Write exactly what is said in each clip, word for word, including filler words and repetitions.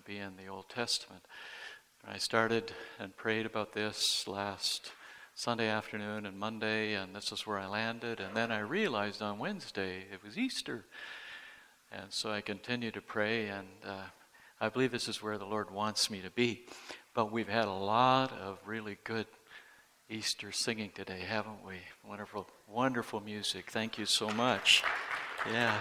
be in the Old Testament. I started and prayed about this last Sunday afternoon and Monday, and this is where I landed. And then I realized on Wednesday it was Easter. And so I continued to pray, and uh, I believe this is where the Lord wants me to be. But we've had a lot of really good Easter singing today, haven't we? Wonderful, wonderful music. Thank you so much. Yeah.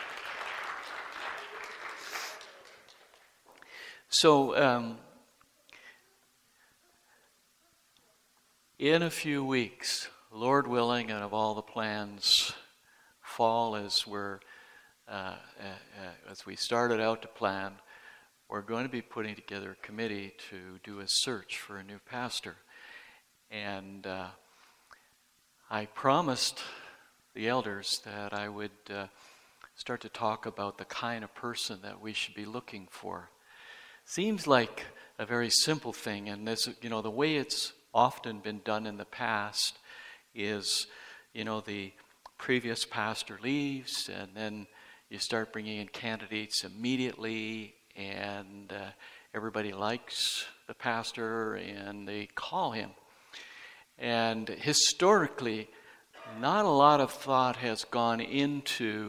So, um, in a few weeks, Lord willing, and of all the plans fall as we're uh, uh, as we started out to plan, we're going to be putting together a committee to do a search for a new pastor. And uh, I promised the elders that I would uh, start to talk about the kind of person that we should be looking for. Seems like a very simple thing, and this, you know, the way it's often been done in the past is, you know, the previous pastor leaves, and then you start bringing in candidates immediately, and uh, everybody likes the pastor, and they call him. And historically, not a lot of thought has gone into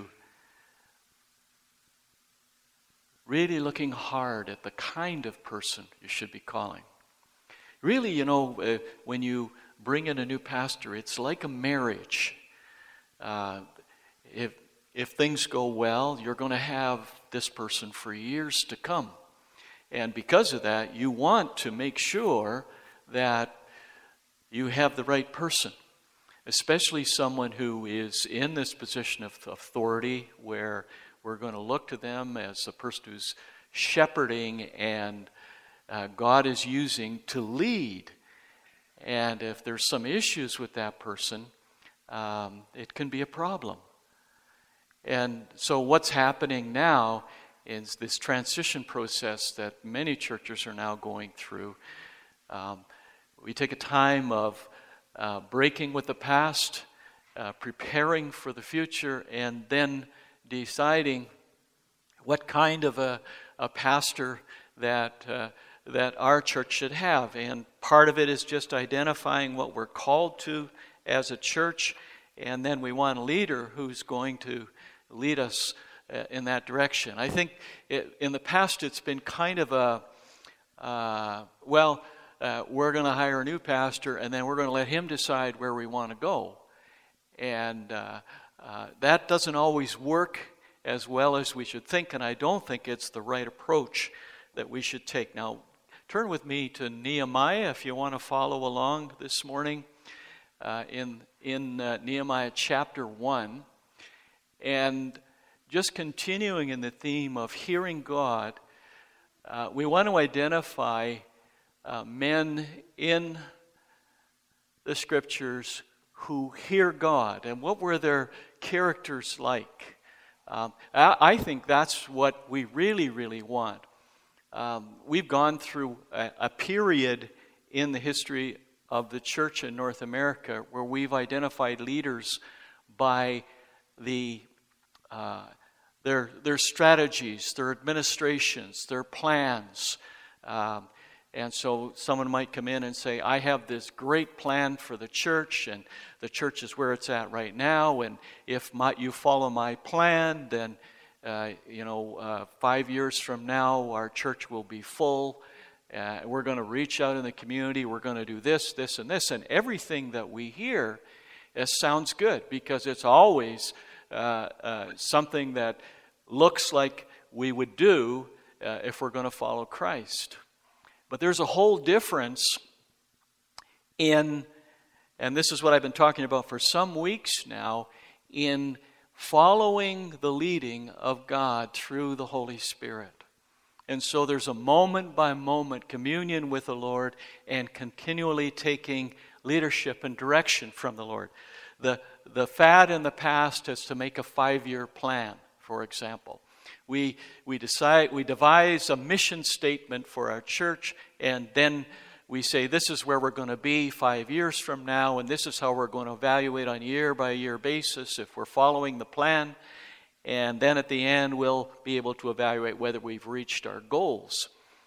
really looking hard at the kind of person you should be calling. Really, you know, uh, when you bring in a new pastor, it's like a marriage. Uh, if if things go well, you're going to have this person for years to come. And because of that, you want to make sure that you have the right person, especially someone who is in this position of authority where we're going to look to them as the person who's shepherding and uh, God is using to lead. And if there's some issues with that person, um, it can be a problem. And so what's happening now is this transition process that many churches are now going through. Um, we take a time of uh, breaking with the past, uh, preparing for the future, and then deciding what kind of a, a pastor that uh, that our church should have. And part of it is just identifying what we're called to as a church, and then we want a leader who's going to lead us uh, in that direction. I think it, in the past it's been kind of a, uh, well, uh, we're going to hire a new pastor, and then we're going to let him decide where we want to go. And uh, uh, that doesn't always work as well as we should think, and I don't think it's the right approach that we should take. Now, turn with me to Nehemiah if you want to follow along this morning uh, in, in uh, Nehemiah chapter one. And just continuing in the theme of hearing God, uh, we want to identify uh, men in the Scriptures who hear God, and what were their characters like. Um, I, I think that's what we really, really want. Um, we've gone through a, a period in the history of the church in North America where we've identified leaders by the uh, their their strategies, their administrations, their plans. Um, and so someone might come in and say, I have this great plan for the church, and the church is where it's at right now, and if my, you follow my plan, then uh, you know, uh, five years from now, our church will be full. Uh, we're going to reach out in the community. We're going to do this, this, and this. And everything that we hear uh, sounds good because it's always uh, uh, something that looks like we would do uh, if we're going to follow Christ. But there's a whole difference in, and this is what I've been talking about for some weeks now, in following the leading of God through the Holy Spirit. And so there's a moment-by-moment communion with the Lord and continually taking leadership and direction from the Lord. The, the fad in the past is to make a five-year plan, for example. We, we decide, we devise a mission statement for our church, and then we say this is where we're going to be five years from now, and this is how we're going to evaluate on a year-by-year basis if we're following the plan. And then at the end, we'll be able to evaluate whether we've reached our goals.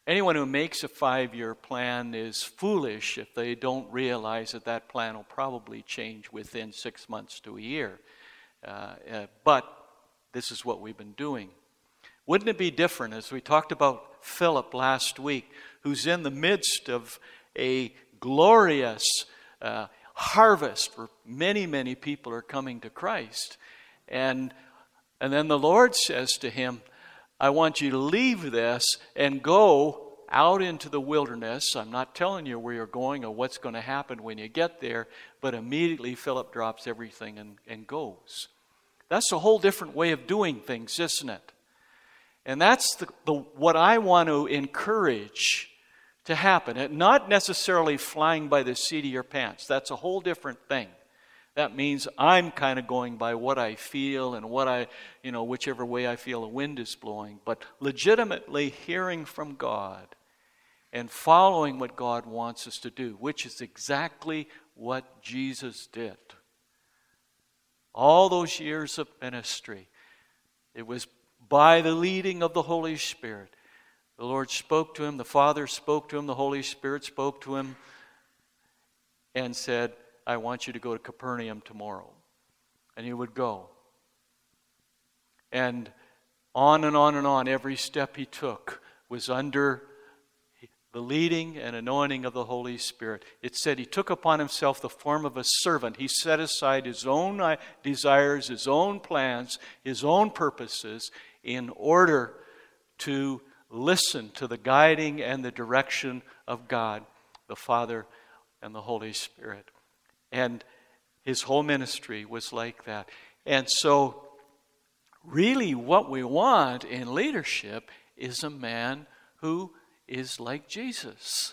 Anyone who makes a five-year plan is foolish if they don't realize that that plan will probably change within six months to a year. Uh, uh, but this is what we've been doing. Wouldn't it be different, as we talked about Philip last week, who's in the midst of a glorious uh, harvest where many, many people are coming to Christ. And, and then the Lord says to him, I want you to leave this and go out into the wilderness. I'm not telling you where you're going or what's going to happen when you get there, but immediately Philip drops everything and, and goes. That's a whole different way of doing things, isn't it? And that's the, the what I want to encourage to happen. And not necessarily flying by the seat of your pants. That's a whole different thing. That means I'm kind of going by what I feel and what I, you know, whichever way I feel the wind is blowing. But legitimately hearing from God and following what God wants us to do, which is exactly what Jesus did. All those years of ministry, it was by the leading of the Holy Spirit. The Lord spoke to him, the Father spoke to him, the Holy Spirit spoke to him, and said, I want you to go to Capernaum tomorrow. And he would go. And on and on and on, every step he took was under the leading and anointing of the Holy Spirit. It said he took upon himself the form of a servant. He set aside his own desires, his own plans, his own purposes in order to listen to the guiding and the direction of God, the Father and the Holy Spirit. And his whole ministry was like that. And so, really what we want in leadership is a man who is like Jesus.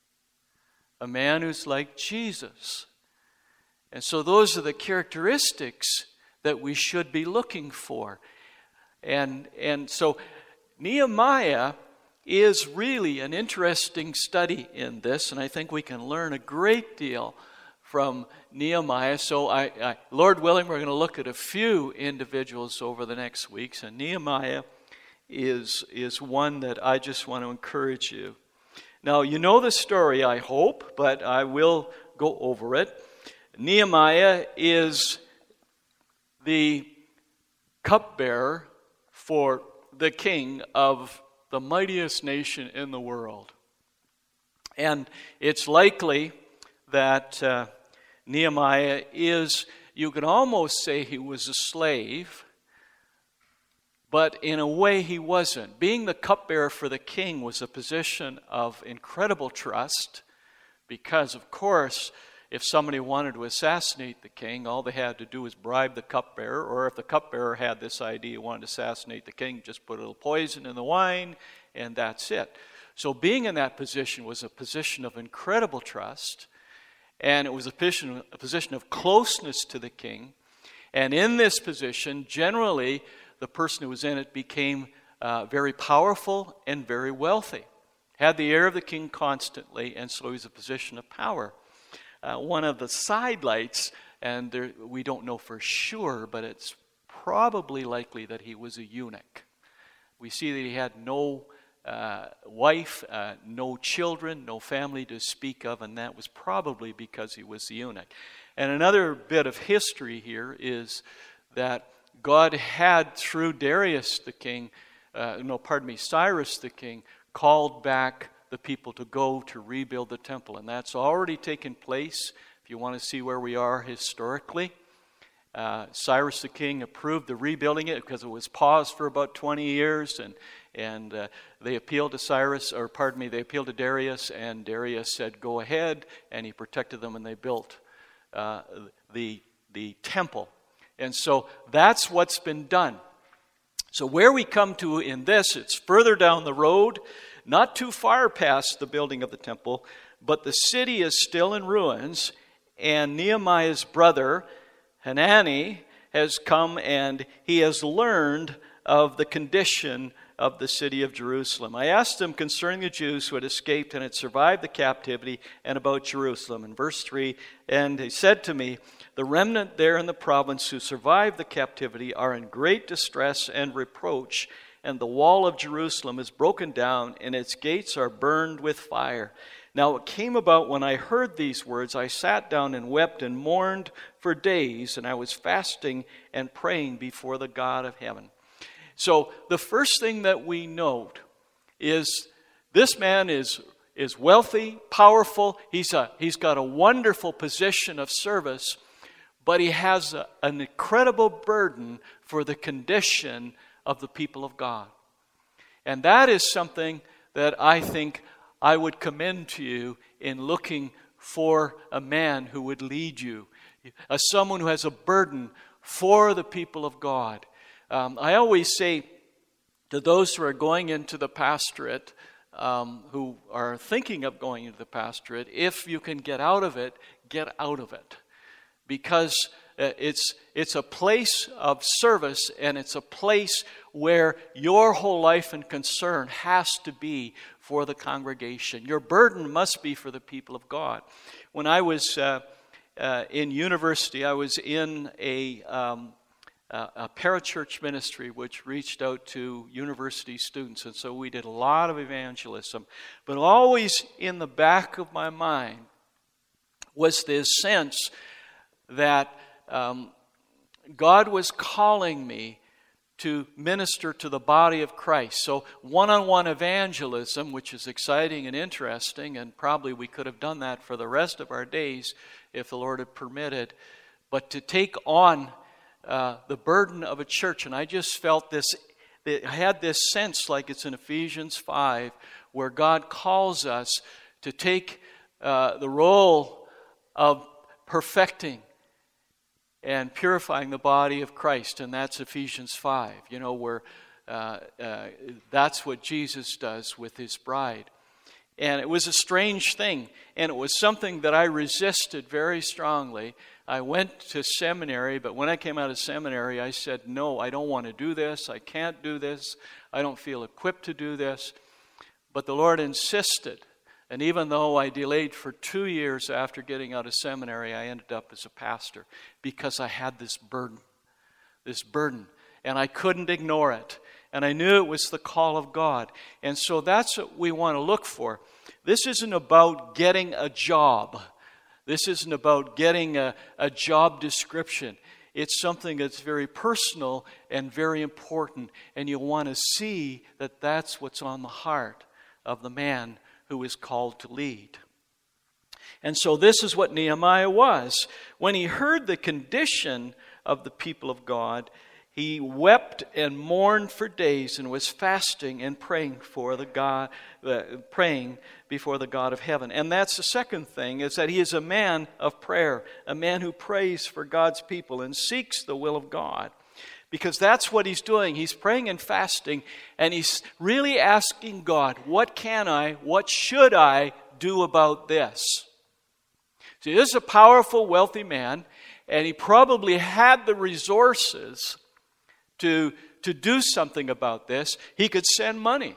A man who's like Jesus. And so those are the characteristics that we should be looking for. And, and so Nehemiah is really an interesting study in this, and I think we can learn a great deal from Nehemiah. So I, I, Lord willing, we're going to look at a few individuals over the next weeks, and Nehemiah is, is one that I just want to encourage you. Now, you know the story, I hope, but I will go over it. Nehemiah is the cupbearer for the king of the mightiest nation in the world. And it's likely that uh, Nehemiah is, you could almost say he was a slave, but in a way he wasn't. Being the cupbearer for the king was a position of incredible trust because, of course, if somebody wanted to assassinate the king, all they had to do was bribe the cupbearer, or if the cupbearer had this idea, wanted to assassinate the king, just put a little poison in the wine, and that's it. So being in that position was a position of incredible trust, and it was a position, a position of closeness to the king. And in this position, generally, the person who was in it became uh, very powerful and very wealthy. Had the ear of the king constantly, and so he was a position of power. Uh, one of the sidelights, and there, we don't know for sure, but it's probably likely that he was a eunuch. We see that he had no uh, wife, uh, no children, no family to speak of, and that was probably because he was a eunuch. And another bit of history here is that God had, through Darius the king, uh, no, pardon me, Cyrus the king, called back the people to go to rebuild the temple. And that's already taken place. If you want to see where we are historically, uh, Cyrus the king approved the rebuilding it because it was paused for about twenty years. And, and uh, they appealed to Cyrus, or pardon me, they appealed to Darius. And Darius said, go ahead. And he protected them, and they built uh, the, the temple. And so that's what's been done. So where we come to in this, it's further down the road, not too far past the building of the temple, but the city is still in ruins, and Nehemiah's brother, Hanani, has come and he has learned of the condition of the city of Jerusalem. I asked him concerning the Jews who had escaped and had survived the captivity and about Jerusalem. In verse three, and he said to me, the remnant there in the province who survived the captivity are in great distress and reproach, and the wall of Jerusalem is broken down, and its gates are burned with fire. Now it came about when I heard these words, I sat down and wept and mourned for days, and I was fasting and praying before the God of heaven. So the first thing that we note is this man is, is wealthy, powerful. He's, a, he's got a wonderful position of service, but he has a, an incredible burden for the condition of the people of God. And that is something that I think I would commend to you in looking for a man who would lead you, as someone who has a burden for the people of God. Um, I always say to those who are going into the pastorate, um, who are thinking of going into the pastorate, if you can get out of it, get out of it. Because it's it's a place of service, and it's a place where your whole life and concern has to be for the congregation. Your burden must be for the people of God. When I was uh, uh, in university, I was in a, um, a, a parachurch ministry which reached out to university students, and so we did a lot of evangelism. But always in the back of my mind was this sense that um, God was calling me to minister to the body of Christ. So one-on-one evangelism, which is exciting and interesting, and probably we could have done that for the rest of our days if the Lord had permitted, but to take on uh, the burden of a church. And I just felt this, I had this sense, like it's in Ephesians five, where God calls us to take uh, the role of perfecting and purifying the body of Christ, and that's Ephesians five, you know, where uh, uh, that's what Jesus does with his bride. And it was a strange thing, and it was something that I resisted very strongly. I went to seminary, but when I came out of seminary, I said, no, I don't want to do this, I can't do this, I don't feel equipped to do this. But the Lord insisted. And even though I delayed for two years after getting out of seminary, I ended up as a pastor because I had this burden, this burden, and I couldn't ignore it. And I knew it was the call of God. And so that's what we want to look for. This isn't about getting a job. This isn't about getting a, a job description. It's something that's very personal and very important. And you want to see that that's what's on the heart of the man who is called to lead. And so this is what Nehemiah was. When he heard the condition of the people of God, he wept and mourned for days and was fasting and praying for the God, uh, praying before the God of heaven. And that's the second thing, is that he is a man of prayer, a man who prays for God's people and seeks the will of God. Because that's what he's doing. He's praying and fasting, and he's really asking God, what can I, what should I do about this? See, this is a powerful, wealthy man, and he probably had the resources to, to do something about this. He could send money.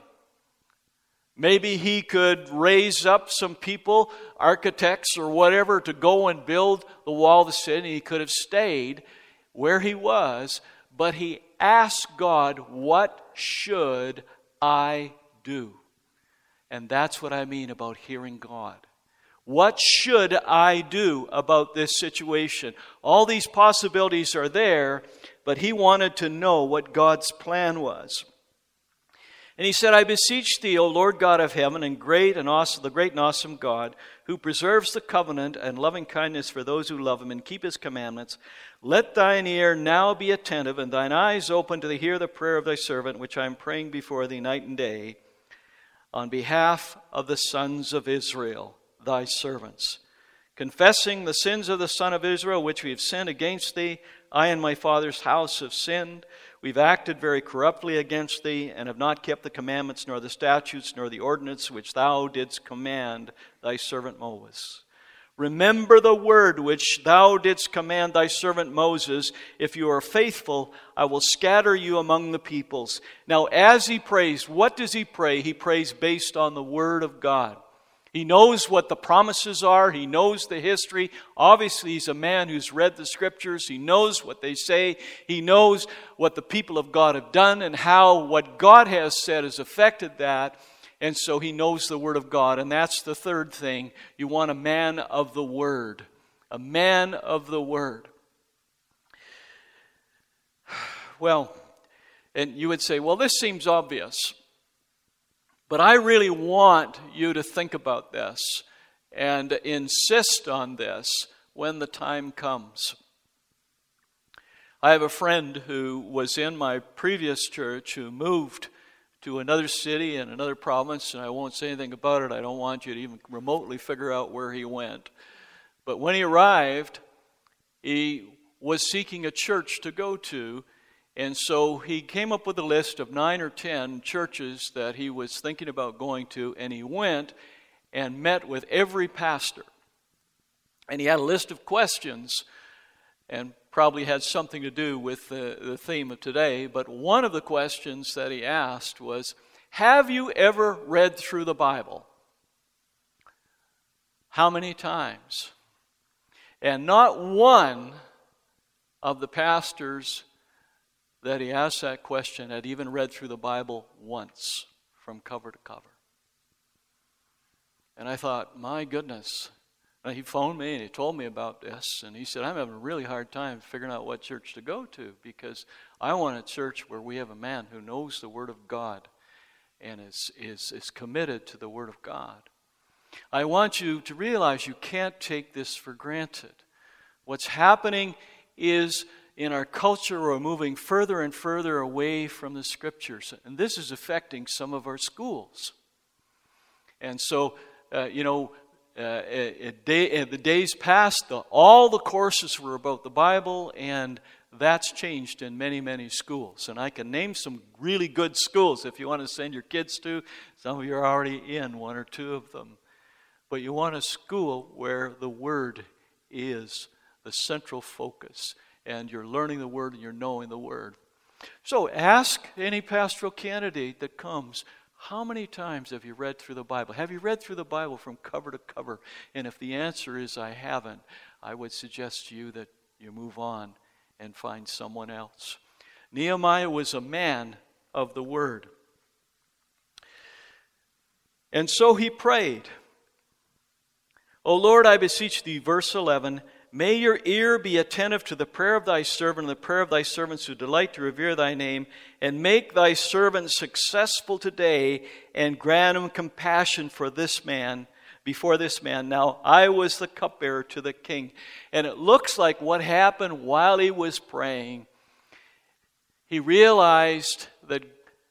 Maybe he could raise up some people, architects or whatever, to go and build the wall of the city. He could have stayed where he was, but he asked God, what should I do? And that's what I mean about hearing God. What should I do about this situation? All these possibilities are there, but he wanted to know what God's plan was. And he said, I beseech thee, O Lord God of heaven, and great and awesome, the great and awesome God, who preserves the covenant and loving kindness for those who love him and keep his commandments, let thine ear now be attentive, and thine eyes open to hear the prayer of thy servant, which I am praying before thee night and day, on behalf of the sons of Israel, thy servants, confessing the sins of the son of Israel, which we have sinned against thee. I and my father's house have sinned. We've acted very corruptly against thee, and have not kept the commandments, nor the statutes, nor the ordinance which thou didst command thy servant Moses. Remember the word which thou didst command thy servant Moses. If you are faithful, I will scatter you among the peoples. Now, as he prays, what does he pray? He prays based on the word of God. He knows what the promises are. He knows the history. Obviously, he's a man who's read the Scriptures. He knows what they say. He knows what the people of God have done and how what God has said has affected that. And so he knows the Word of God. And that's the third thing. You want a man of the Word. A man of the Word. Well, and you would say, well, this seems obvious. But I really want you to think about this and insist on this when the time comes. I have a friend who was in my previous church who moved to another city in another province, and I won't say anything about it. I don't want you to even remotely figure out where he went. But when he arrived, he was seeking a church to go to. And so he came up with a list of nine or ten churches that he was thinking about going to, and he went and met with every pastor. And he had a list of questions, and probably had something to do with the, the theme of today. But one of the questions that he asked was, have you ever read through the Bible? How many times? And not one of the pastors that he asked that question had even read through the Bible once from cover to cover. And I thought, my goodness. And he phoned me and he told me about this. And he said, I'm having a really hard time figuring out what church to go to because I want a church where we have a man who knows the Word of God and is, is, is committed to the Word of God. I want you to realize you can't take this for granted. What's happening is in our culture, we're moving further and further away from the Scriptures. And this is affecting some of our schools. And so, uh, you know, uh, it, it, the days past, the, all the courses were about the Bible, and that's changed in many, many schools. And I can name some really good schools if you want to send your kids to. Some of you are already in one or two of them. But you want a school where the Word is the central focus. And you're learning the Word and you're knowing the Word. So ask any pastoral candidate that comes, how many times have you read through the Bible? Have you read through the Bible from cover to cover? And if the answer is I haven't, I would suggest to you that you move on and find someone else. Nehemiah was a man of the Word. And so he prayed. O Lord, I beseech thee, verse eleven, may your ear be attentive to the prayer of thy servant and the prayer of thy servants who delight to revere thy name, and make thy servant successful today, and grant him compassion for this man, before this man. Now, I was the cupbearer to the king. And it looks like what happened while he was praying, he realized that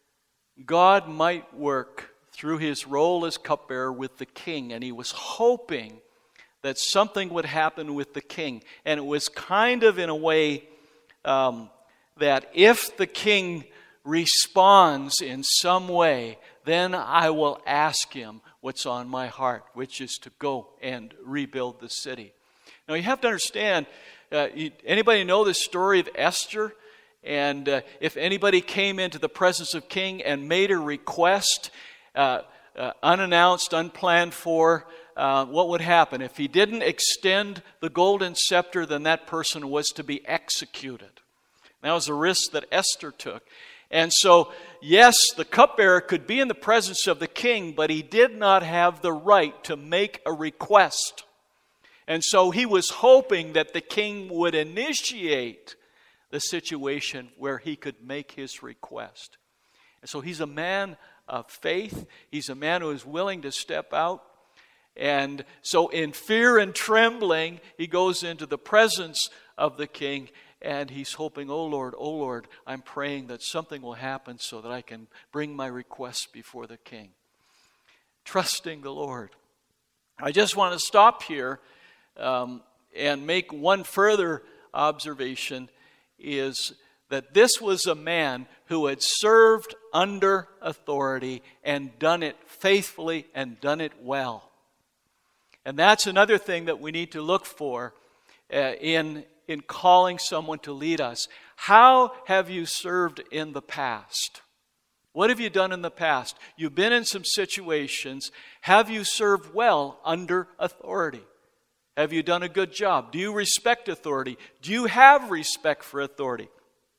God might work through his role as cupbearer with the king, and he was hoping that something would happen with the king. And it was kind of in a way um, that if the king responds in some way, then I will ask him what's on my heart, which is to go and rebuild the city. Now you have to understand, uh, you, anybody know the story of Esther? And uh, if anybody came into the presence of king and made a request, uh, uh, unannounced, unplanned for, Uh, what would happen? If he didn't extend the golden scepter, then that person was to be executed. That was a risk that Esther took. And so, yes, the cupbearer could be in the presence of the king, but he did not have the right to make a request. And so he was hoping that the king would initiate the situation where he could make his request. And so he's a man of faith. He's a man who is willing to step out. And so in fear and trembling, he goes into the presence of the king, and he's hoping, oh Lord, oh Lord, I'm praying that something will happen so that I can bring my request before the king. Trusting the Lord. I just want to stop here um, and make one further observation, is that this was a man who had served under authority and done it faithfully and done it well. And that's another thing that we need to look for uh, in, in calling someone to lead us. How have you served in the past? What have you done in the past? You've been in some situations. Have you served well under authority? Have you done a good job? Do you respect authority? Do you have respect for authority?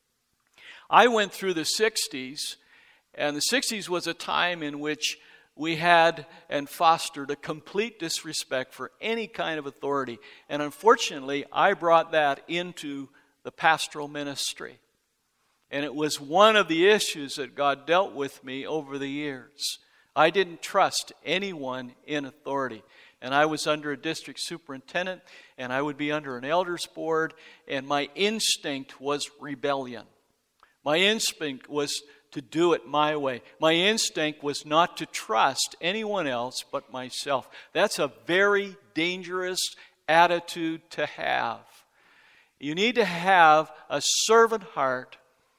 I went through the sixties, and the sixties was a time in which we had and fostered a complete disrespect for any kind of authority. And unfortunately, I brought that into the pastoral ministry. And it was one of the issues that God dealt with me over the years. I didn't trust anyone in authority. And I was under a district superintendent, and I would be under an elders board, and my instinct was rebellion. My instinct was to do it my way. My instinct was not to trust anyone else but myself. That's a very dangerous attitude to have. You need to have a servant heart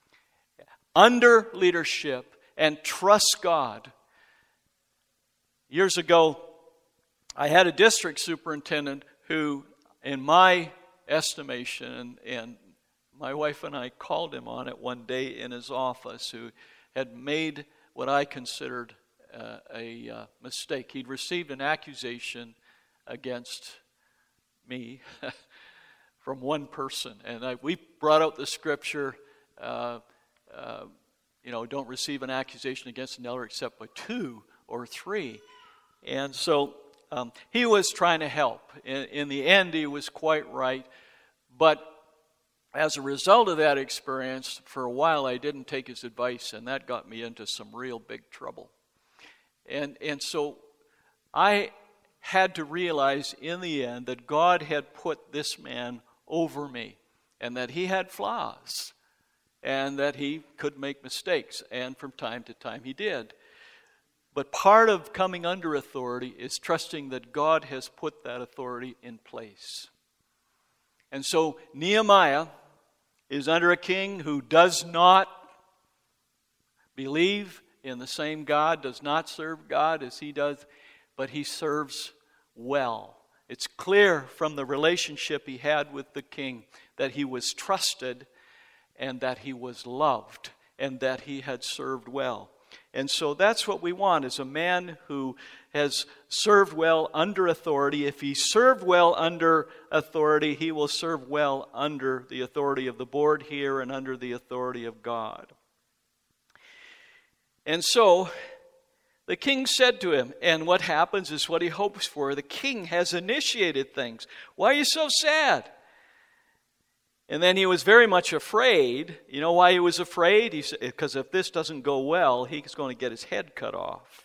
under leadership and trust God. Years ago, I had a district superintendent who, in my estimation, and, and my wife and I called him on it one day in his office, who had made what I considered uh, a uh, mistake. He'd received an accusation against me from one person. And I, we brought out the scripture, uh, uh, you know, don't receive an accusation against an elder except by two or three. And so um, he was trying to help. In, in the end, he was quite right. But as a result of that experience, for a while I didn't take his advice, and that got me into some real big trouble. And, and so I had to realize in the end that God had put this man over me, and that he had flaws, and that he could make mistakes, and from time to time he did. But part of coming under authority is trusting that God has put that authority in place. And so Nehemiah is under a king who does not believe in the same God, does not serve God as he does, but he serves well. It's clear from the relationship he had with the king that he was trusted and that he was loved and that he had served well. And so that's what we want, is a man who has served well under authority. If he served well under authority, he will serve well under the authority of the board here and under the authority of God. And so the king said to him, and what happens is what he hopes for. The king has initiated things. Why are you so sad? And then he was very much afraid. You know why he was afraid? He said, because if this doesn't go well, he's going to get his head cut off.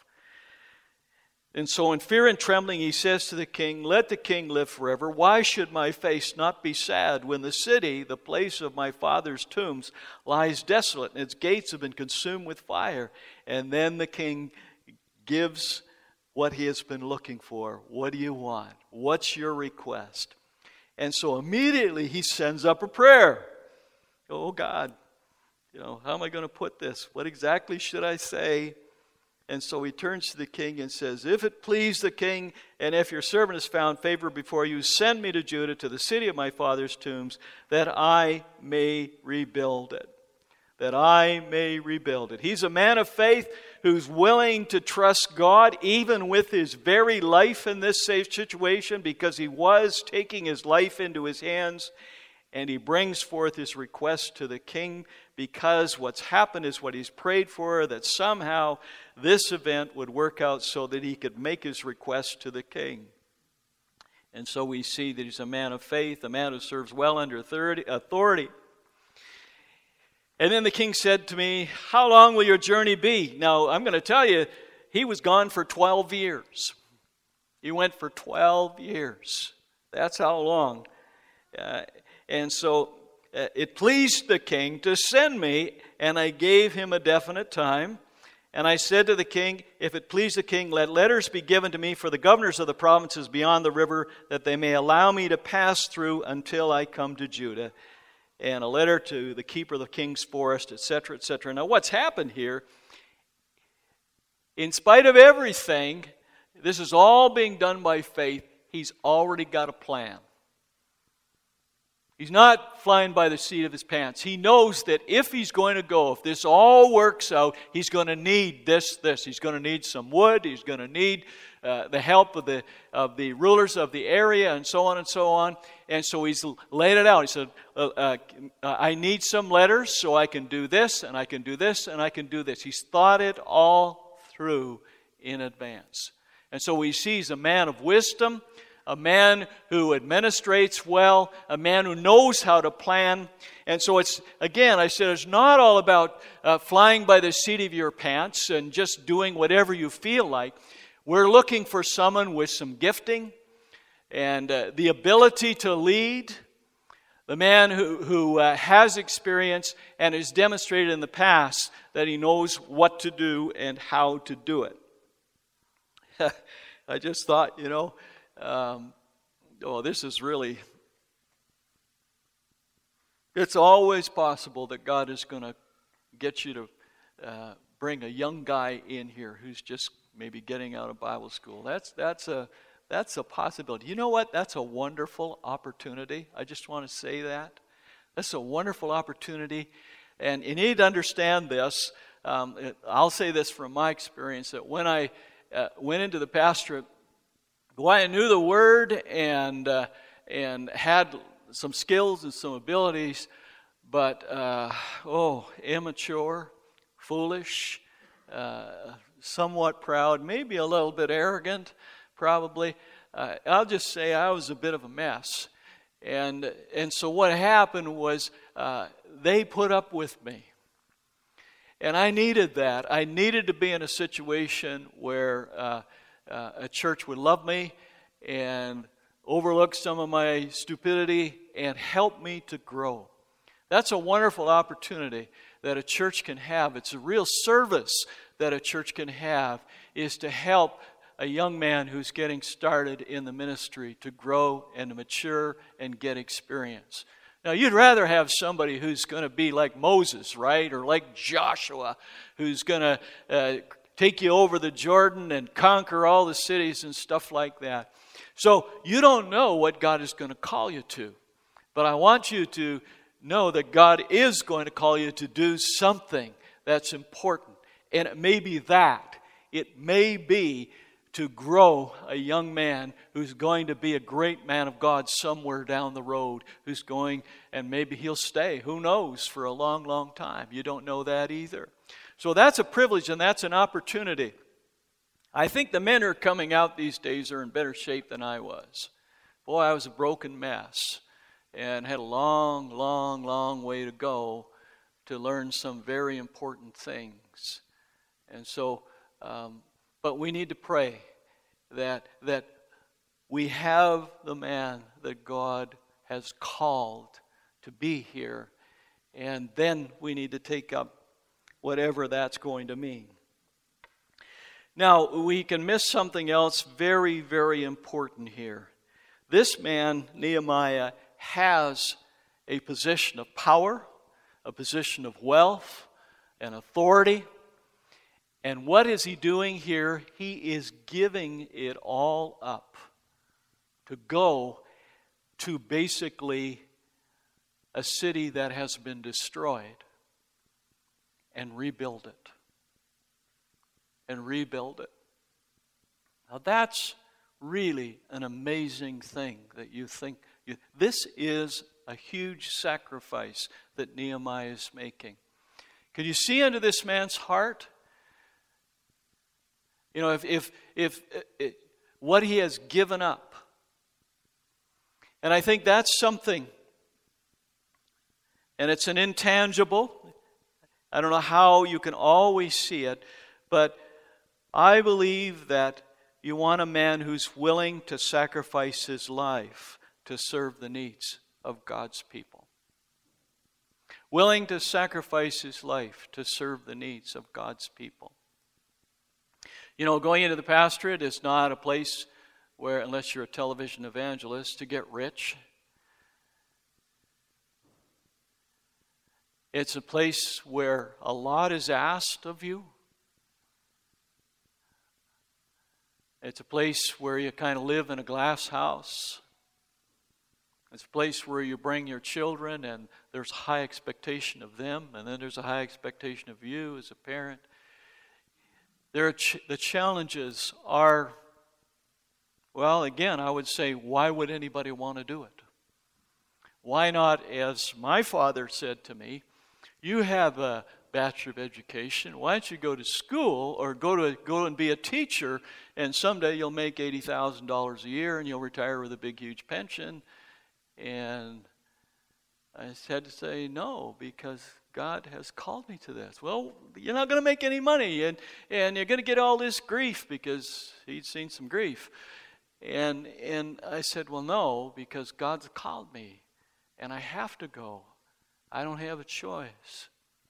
And so in fear and trembling, he says to the king, "Let the king live forever. Why should my face not be sad when the city, the place of my father's tombs, lies desolate and its gates have been consumed with fire?" And then the king gives what he has been looking for. What do you want? What's your request? And so immediately he sends up a prayer. Oh God, you know, how am I going to put this? What exactly should I say? And so he turns to the king and says, "If it please the king, and if your servant has found favor before you, send me to Judah, to the city of my father's tombs, that I may rebuild it." That I may rebuild it. He's a man of faith who's willing to trust God even with his very life in this safe situation, because he was taking his life into his hands, and he brings forth his request to the king, because what's happened is what he's prayed for, that somehow this event would work out so that he could make his request to the king. And so we see that he's a man of faith, a man who serves well under authority. And then the king said to me, "How long will your journey be?" Now, I'm going to tell you, he was gone for twelve years. He went for twelve years. That's how long. Uh, and so uh, it pleased the king to send me, and I gave him a definite time. And I said to the king, "If it please the king, let letters be given to me for the governors of the provinces beyond the river, that they may allow me to pass through until I come to Judah. And a letter to the keeper of the king's forest," et cetera, et cetera. Now, what's happened here, in spite of everything, this is all being done by faith. He's already got a plan. He's not flying by the seat of his pants. He knows that if he's going to go, if this all works out, he's going to need this, this. He's going to need some wood. He's going to need uh, the help of the of the rulers of the area, and so on and so on. And so he's laid it out. He said, uh, uh, I need some letters so I can do this, and I can do this, and I can do this. He's thought it all through in advance. And so he sees a man of wisdom, a man who administrates well, a man who knows how to plan. And so it's, again, I said, it's not all about uh, flying by the seat of your pants and just doing whatever you feel like. We're looking for someone with some gifting and uh, the ability to lead, the man who, who uh, has experience and has demonstrated in the past that he knows what to do and how to do it. I just thought, you know, Um, oh, this is really, it's always possible that God is going to get you to uh, bring a young guy in here who's just maybe getting out of Bible school. That's, that's, a, that's a possibility. You know what? That's a wonderful opportunity. I just want to say that. That's a wonderful opportunity. And you need to understand this. Um, I'll say this from my experience, that when I uh, went into the pastorate, well, I knew the Word and uh, and had some skills and some abilities, but, uh, oh, immature, foolish, uh, somewhat proud, maybe a little bit arrogant, probably. Uh, I'll just say I was a bit of a mess. And, and so what happened was uh, they put up with me. And I needed that. I needed to be in a situation where Uh, Uh, a church would love me and overlook some of my stupidity and help me to grow. That's a wonderful opportunity that a church can have. It's a real service that a church can have, is to help a young man who's getting started in the ministry to grow and to mature and get experience. Now, you'd rather have somebody who's going to be like Moses, right? Or like Joshua, who's going to uh, take you over the Jordan and conquer all the cities and stuff like that. So you don't know what God is going to call you to. But I want you to know that God is going to call you to do something that's important. And it may be that. It may be to grow a young man who's going to be a great man of God somewhere down the road, who's going, and maybe he'll stay, who knows, for a long, long time. You don't know that either. So that's a privilege and that's an opportunity. I think the men who are coming out these days are in better shape than I was. Boy, I was a broken mess and had a long, long, long way to go to learn some very important things. And so, um, but we need to pray that that we have the man that God has called to be here, and then we need to take up whatever that's going to mean. Now, we can miss something else very, very important here. This man, Nehemiah, has a position of power, a position of wealth and authority. And what is he doing here? He is giving it all up to go to basically a city that has been destroyed and rebuild it. And rebuild it. Now that's really an amazing thing that you think. You, this is a huge sacrifice that Nehemiah is making. Can you see into this man's heart? You know, if if if, if what he has given up. And I think that's something. And it's an intangible. I don't know how you can always see it, but I believe that you want a man who's willing to sacrifice his life to serve the needs of God's people. Willing to sacrifice his life to serve the needs of God's people. You know, going into the pastorate is not a place where, unless you're a television evangelist, to get rich. It's a place where a lot is asked of you. It's a place where you kind of live in a glass house. It's a place where you bring your children, and there's high expectation of them, and then there's a high expectation of you as a parent. There are ch- the challenges are, well, again, I would say, why would anybody want to do it? Why not, as my father said to me, you have a Bachelor of Education, why don't you go to school or go to go and be a teacher, and someday you'll make eighty thousand dollars a year and you'll retire with a big, huge pension. And I had to say no, because God has called me to this. Well, you're not going to make any money, and, and you're going to get all this grief, because he'd seen some grief. And and I said, well, no, because God's called me, and I have to go. I don't have a choice.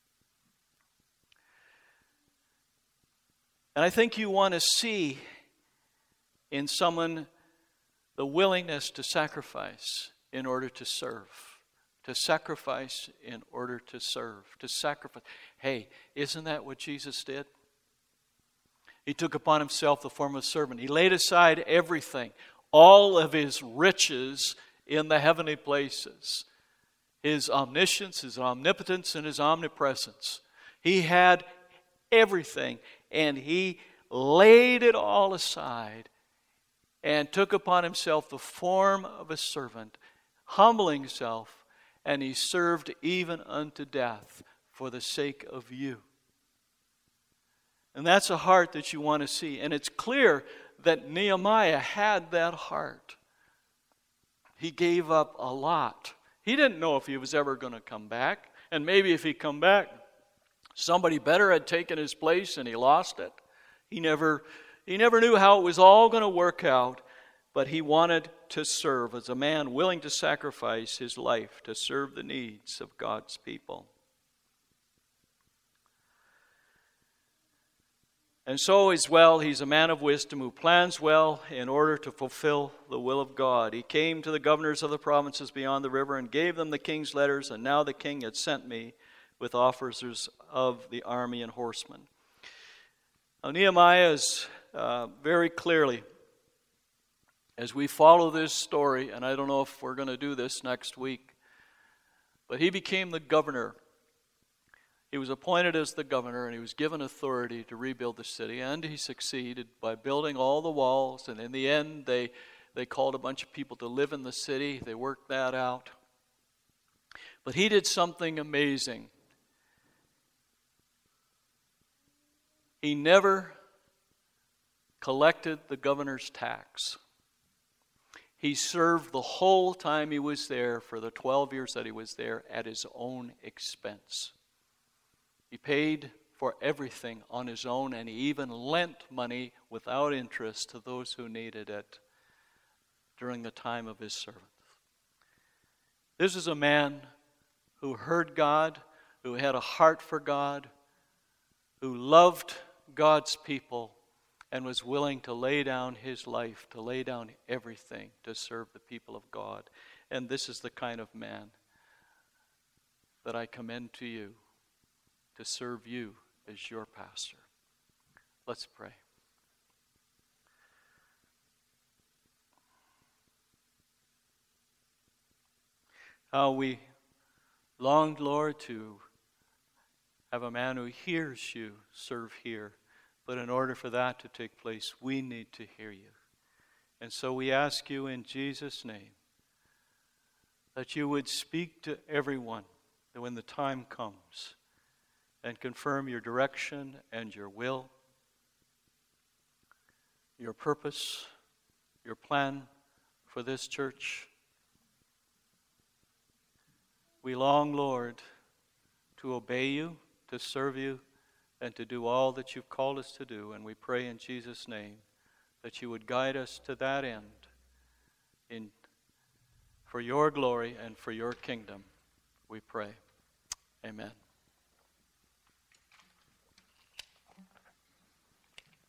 And I think you want to see in someone the willingness to sacrifice in order to serve. To sacrifice in order to serve. To sacrifice. Hey, isn't that what Jesus did? He took upon himself the form of a servant. He laid aside everything, all of his riches in the heavenly places. His omniscience, his omnipotence, and his omnipresence. He had everything, and he laid it all aside and took upon himself the form of a servant, humbling himself, and he served even unto death for the sake of you. And that's a heart that you want to see. And it's clear that Nehemiah had that heart. He gave up a lot. He didn't know if he was ever going to come back. And maybe if he come back, somebody better had taken his place and he lost it. He never, he never knew how it was all going to work out. But he wanted to serve as a man willing to sacrifice his life to serve the needs of God's people. And so as well, he's a man of wisdom who plans well in order to fulfill the will of God. He came to the governors of the provinces beyond the river and gave them the king's letters, and now the king had sent me with officers of the army and horsemen. Now Nehemiah is uh, very clearly, as we follow this story, and I don't know if we're going to do this next week, but he became the governor. He was appointed as the governor, and he was given authority to rebuild the city, and he succeeded by building all the walls, and in the end they, they called a bunch of people to live in the city. They worked that out. But he did something amazing. He never collected the governor's tax. He served the whole time he was there, for the twelve years that he was there, at his own expense. He paid for everything on his own, and he even lent money without interest to those who needed it during the time of his service. This is a man who heard God, who had a heart for God, who loved God's people, and was willing to lay down his life, to lay down everything to serve the people of God. And this is the kind of man that I commend to you, to serve you as your pastor. Let's pray. How we longed, Lord, to have a man who hears you serve here. But in order for that to take place, we need to hear you. And so we ask you in Jesus' name that you would speak to everyone that when the time comes, and confirm your direction and your will, your purpose, your plan for this church. We long, Lord, to obey you, to serve you, and to do all that you've called us to do. And we pray in Jesus' name that you would guide us to that end in, for your glory and for your kingdom, we pray. Amen.